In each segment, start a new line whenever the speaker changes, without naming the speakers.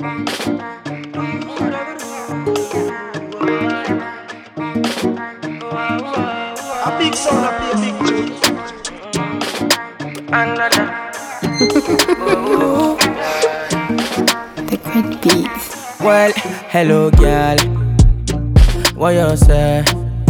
A big sound, a big tune.
The great beats.
Well, hello girl, what you say?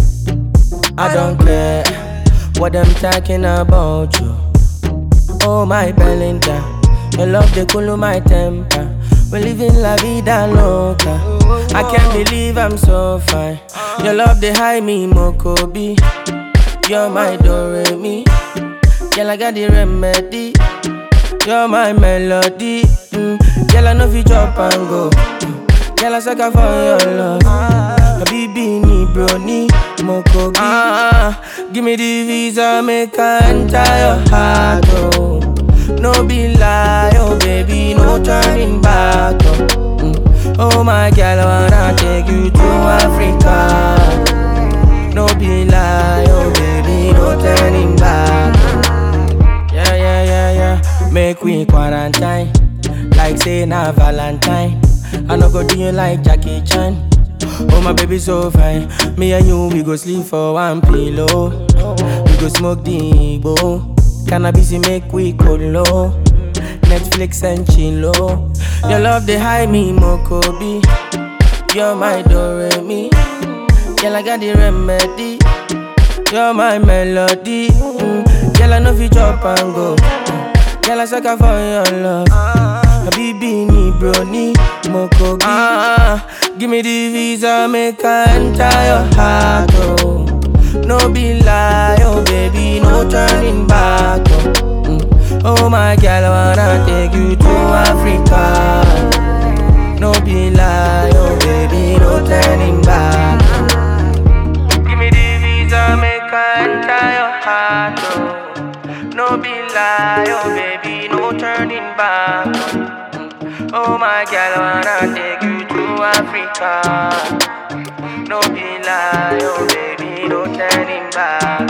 I don't care what I'm talking about you. Oh my Belinda, your love they cool my temper. We living la vida loca. I can't believe I'm so fine. Your love they high me Mokobi. You're my Doremi. Girl I got the remedy. You're my melody. Girl I know if you drop and go. Girl I sucker for your love. Habibi ni brony Mokobi. Give me the visa, make I enter your heart, oh. No be lie, oh baby, no turning back, oh. Oh my girl, I wanna take you to Africa. No be lie, oh baby, no turning back, oh. Yeah, yeah, yeah, yeah. Make we quarantine, like say na Valentine. I no go do you like Jackie Chan. Oh my baby so fine. Me and you, we go sleep for one pillow. We go smoke the Igbo. Cannabis make we go low. Netflix and chillo. Your love they high me Mokobi. You're my Doremi. Girl I got the remedy. You're my melody. Girl I know if you drop and go. Girl I sucker for your love. Habibi ni brony Mokobi. Give me the visa, make I enter your heart, oh. No be lie, oh baby, no turning back, oh. Oh my girl, I wanna take you to Africa. No be lie, oh baby, no turning back, oh. Give me the visa, make I enter your heart, oh. No be lie, oh baby, no turning back, oh. Oh my girl, I wanna take you to Africa. No be lie, oh baby, no turning back.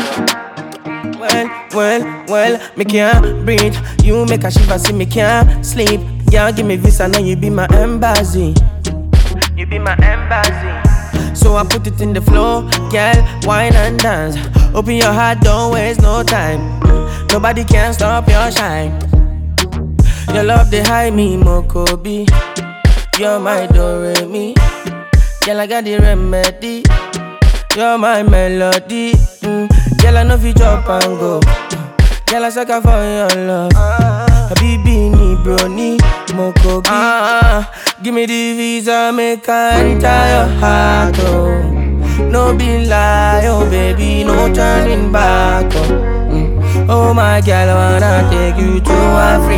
Well, me can't breathe. You make a shiver, see me can't sleep. Yeah, give me visa, now you be my embassy. You be my embassy. So I put it in the floor, girl, wine and dance. Open your heart, don't waste no time. Nobody can stop your shine. Your love they high me Mokobi. You're my Doremi. Girl I got the remedy. You're my melody. Girl I know if you drop and go. Girl I sucker for your love. Habibi ni brony Mokobi. Give me the visa, make I enter your heart, oh. No be lie, oh baby, no turning back, oh. Oh my girl, I wanna take you to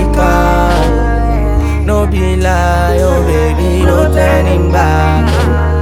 Africa. No be lie, oh baby, no turning back.